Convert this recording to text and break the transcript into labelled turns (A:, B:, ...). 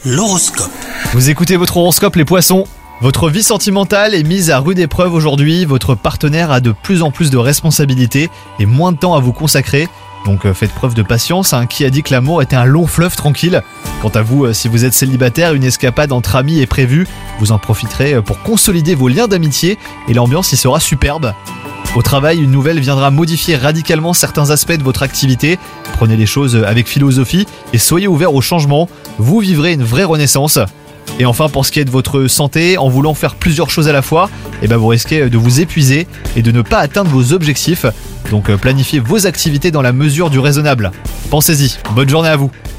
A: L'horoscope.
B: Vous écoutez votre horoscope les poissons. Votre vie sentimentale est mise à rude épreuve aujourd'hui, votre partenaire a de plus en plus de responsabilités et moins de temps à vous consacrer. Donc faites preuve de patience, qui a dit que l'amour était un long fleuve tranquille. Quant à vous, si vous êtes célibataire, une escapade entre amis est prévue. Vous en profiterez pour consolider vos liens d'amitié et l'ambiance y sera superbe. Au travail, une nouvelle viendra modifier radicalement certains aspects de votre activité. Prenez les choses avec philosophie et soyez ouverts au changement. Vous vivrez une vraie renaissance. Et enfin, pour ce qui est de votre santé, en voulant faire plusieurs choses à la fois, vous risquez de vous épuiser et de ne pas atteindre vos objectifs. Donc planifiez vos activités dans la mesure du raisonnable. Pensez-y, bonne journée à vous.